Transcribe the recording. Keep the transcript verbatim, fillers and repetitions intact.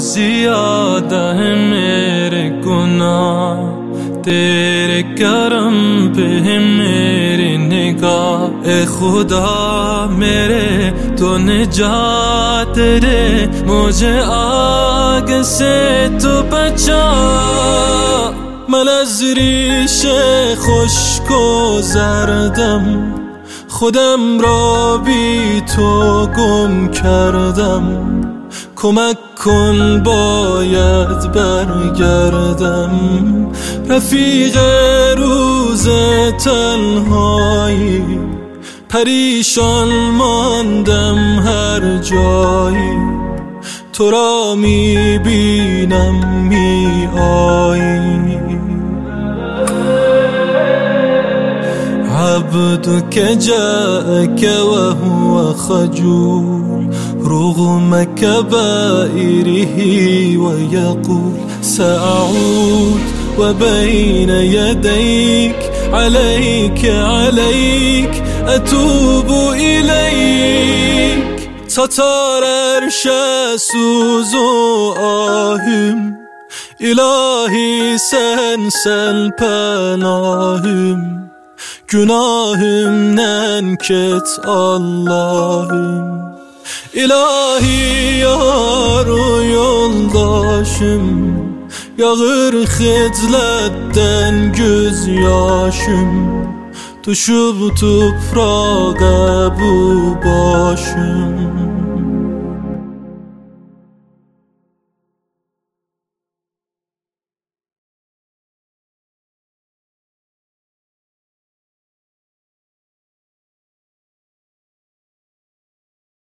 ज़्यादा है मेरे गुनाह, तेरे करम पे है मेरी निगाह। ए खुदा मेरे तो निजात दे, मुझे आग से तो बचा। من از ریش خشک و زردم، خودم را بی تو گم کردم. کمک کن باید برگردم، رفیق روز تنهایی. پریشان ماندم هر جایی، تو را می بینم می آیی. عبدك جاءك وهو خجول رغم كبائره ويقول سأعود وبين يديك عليك عليك أتوب إليك. satar erşe suz و ahim, İlahi sensen pənahim. Günahımdan ket Allah'ım, İlahi yar yoldaşım. Yağır xeclətdən göz yaşım, düşüb toprağa bu başım.